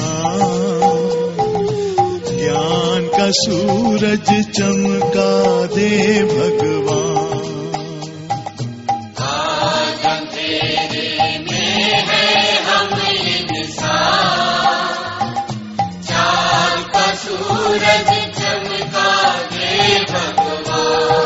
ज्ञान का सूरज चमका दे भगवान। आज अंधेरे में है हम इंसान, चाँद का सूरज चमका दे भगवान।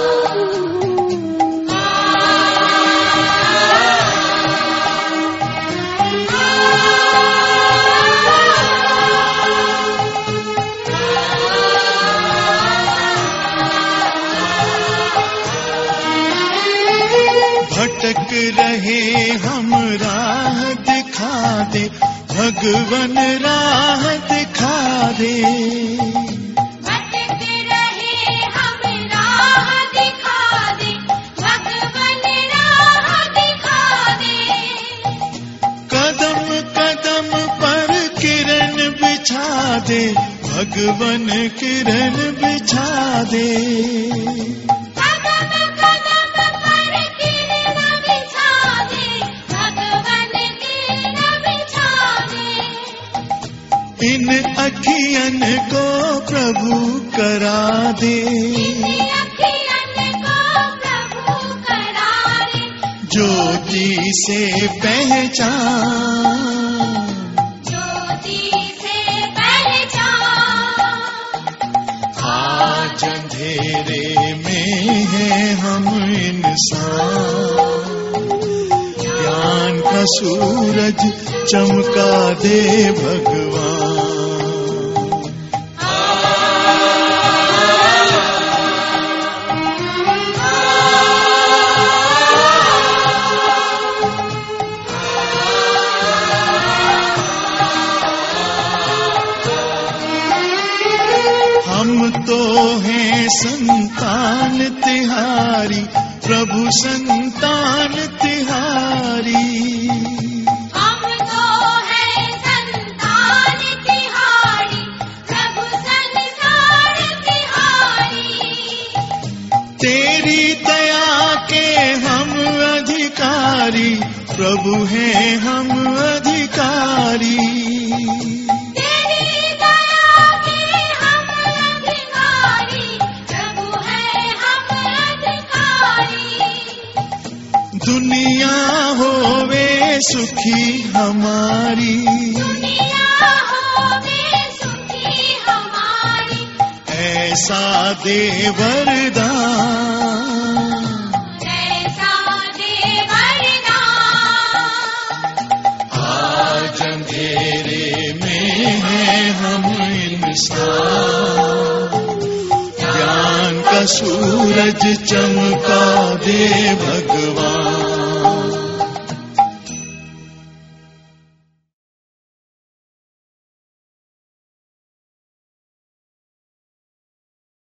भटक रहे हम राह दिखा दे भगवन, राह दिखा दे। भटक रहे हम राह दिखा दे भगवन, राह दिखा दे। कदम कदम पर किरण बिछा दे भगवन, किरण बिछा दे। इन अखियन को प्रभु करा दे, ज्योति से पहचान, आज अंधेरे में है हम इंसान, ज्ञान का सूरज चमका दे भगवान। हम तो हैं संतान तिहारी, प्रभु संतान तिहारी। हम तो हैं संतान तिहारी, प्रभु संतान तिहारी। तेरी दया के हम अधिकारी, प्रभु हैं हम अधिकारी। दुनिया होवे सुखी हमारी, दुनिया होवे सुखी हमारी। ऐसा दे वरदान, ऐसा दे वरदान। आज अंधेरे में है हम इंसान, ज्ञान का सूरज चमका दे भगवान।